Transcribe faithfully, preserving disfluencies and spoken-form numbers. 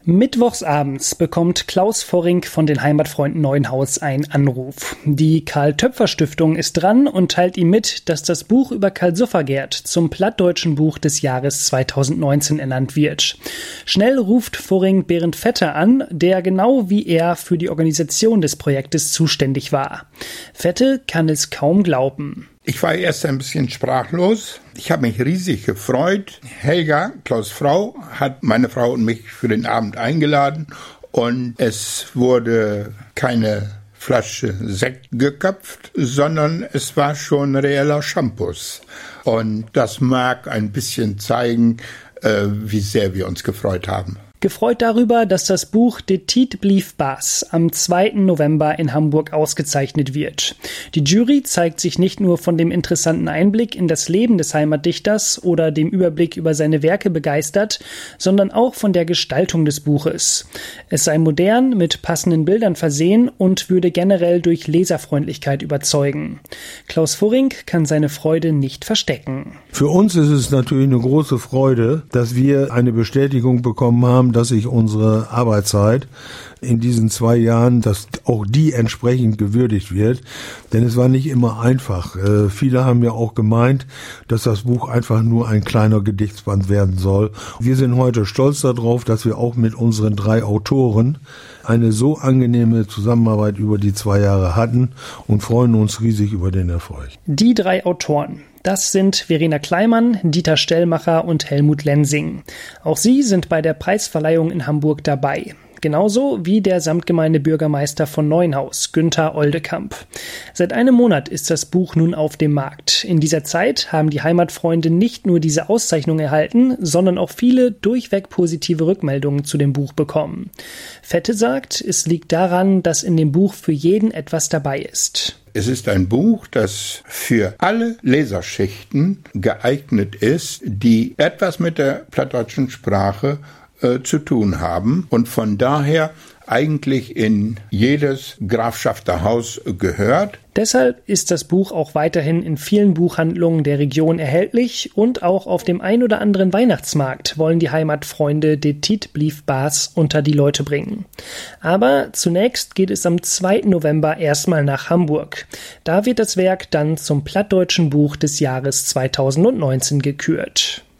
Mittwochsabends bekommt Klaus Vorink von den Heimatfreunden Neuenhaus einen Anruf. Die Karl-Töpfer-Stiftung ist dran und teilt ihm mit, dass das Buch über Karl Suffergerd zum plattdeutschen Buch des Jahres zweitausendneunzehn ernannt wird. Schnell ruft Vorink Berend Vetter an, der genau wie er für die Organisation des Projektes zuständig war. Vette kann es kaum glauben. Ich war erst ein bisschen sprachlos. Ich habe mich riesig gefreut. Helga, Klaus' Frau, hat meine Frau und mich für den Abend eingeladen und es wurde keine Flasche Sekt geköpft, sondern es war schon reeller Shampoos. Und das mag ein bisschen zeigen, äh, wie sehr wir uns gefreut haben. Gefreut darüber, dass das Buch De Tiet blief Bas am zweiten November in Hamburg ausgezeichnet wird. Die Jury zeigt sich nicht nur von dem interessanten Einblick in das Leben des Heimatdichters oder dem Überblick über seine Werke begeistert, sondern auch von der Gestaltung des Buches. Es sei modern, mit passenden Bildern versehen und würde generell durch Leserfreundlichkeit überzeugen. Klaus Vorink kann seine Freude nicht verstecken. Für uns ist es natürlich eine große Freude, dass wir eine Bestätigung bekommen haben, dass sich unsere Arbeitszeit in diesen zwei Jahren, dass auch die entsprechend gewürdigt wird. Denn es war nicht immer einfach. Äh, viele haben ja auch gemeint, dass das Buch einfach nur ein kleiner Gedichtsband werden soll. Wir sind heute stolz darauf, dass wir auch mit unseren drei Autoren eine so angenehme Zusammenarbeit über die zwei Jahre hatten und freuen uns riesig über den Erfolg. Die drei Autoren. Das sind Verena Kleimann, Dieter Stellmacher und Helmut Lensing. Auch sie sind bei der Preisverleihung in Hamburg dabei. Genauso wie der Samtgemeindebürgermeister von Neuenhaus, Günther Oldekamp. Seit einem Monat ist das Buch nun auf dem Markt. In dieser Zeit haben die Heimatfreunde nicht nur diese Auszeichnung erhalten, sondern auch viele durchweg positive Rückmeldungen zu dem Buch bekommen. Vette sagt, es liegt daran, dass in dem Buch für jeden etwas dabei ist. Es ist ein Buch, das für alle Leserschichten geeignet ist, die etwas mit der plattdeutschen Sprache äh, zu tun haben und von daher eigentlich in jedes Grafschafterhaus gehört. Deshalb ist das Buch auch weiterhin in vielen Buchhandlungen der Region erhältlich und auch auf dem ein oder anderen Weihnachtsmarkt wollen die Heimatfreunde De Tiet blief Bas unter die Leute bringen. Aber zunächst geht es am zweiten November erstmal nach Hamburg. Da wird das Werk dann zum plattdeutschen Buch des Jahres zweitausendneunzehn gekürt.